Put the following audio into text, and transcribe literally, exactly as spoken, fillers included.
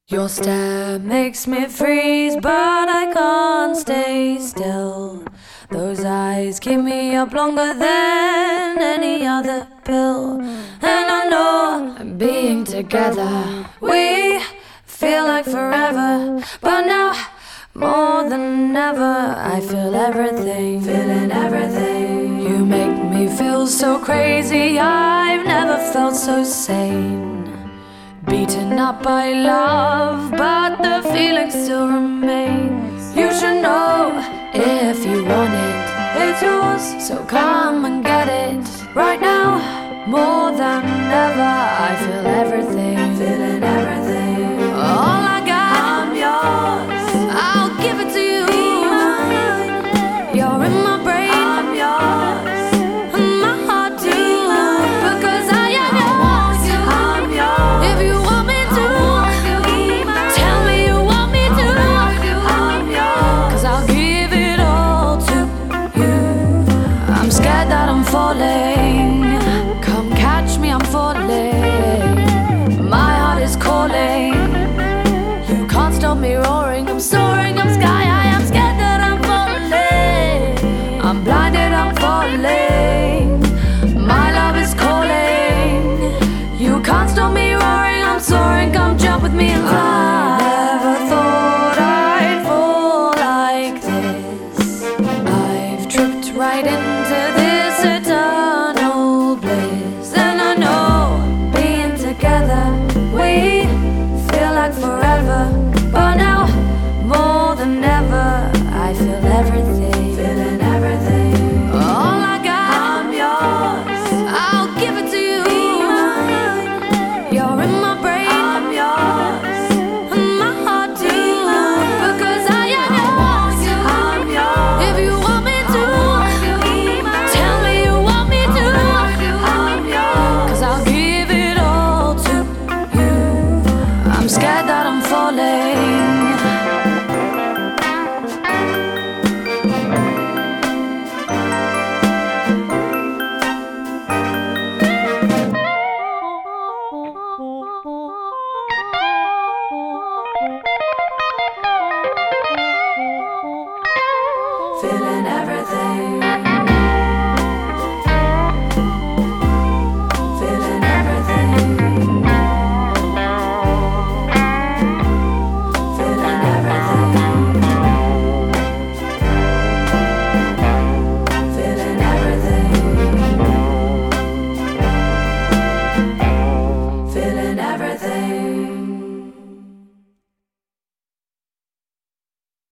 Your stare makes me freeze, but I can't stay still. Those eyes keep me up longer than any other pill. And I know being together, we feel like forever. But now, more than ever, I feel everything, feeling everything. You make me feel so crazy, I've never felt so sane. Beaten up by love, but the feeling still remains. You should know, if you want it, it's yours, so come and get it. Right now, more than ever, I feel everything, feeling everything. All I got, I'm yours, I'll give it to you. Be mine. You're in my brain, I'm yours, and my heart too. Because I am yours, I'm yours. If you want me to, tell me you want me to. I'm yours, cause I'll give it all to you. I'm scared that I'm falling, come catch me, I'm falling. My heart is calling, you can't stop me roaring. I'm soaring, I'm sky high, I'm scared that I'm falling. I'm blinded, I'm falling. My love is calling, you can't stop me roaring. I'm soaring, come jump with me and fly. I never thought I'd fall like this. I've tripped right into this eternal bliss. And I know, being together, we feel like forever. But now, more than ever, I feel everything, feeling everything. All I got, I'm yours, I'll give it to you. Be mine. You're in my brain, I'm yours, and my heart too. Because I am yours, I'm yours. If you want me to, tell me you want me to. I'm yours, cause I'll give it all to you. I'm scared that I'm falling,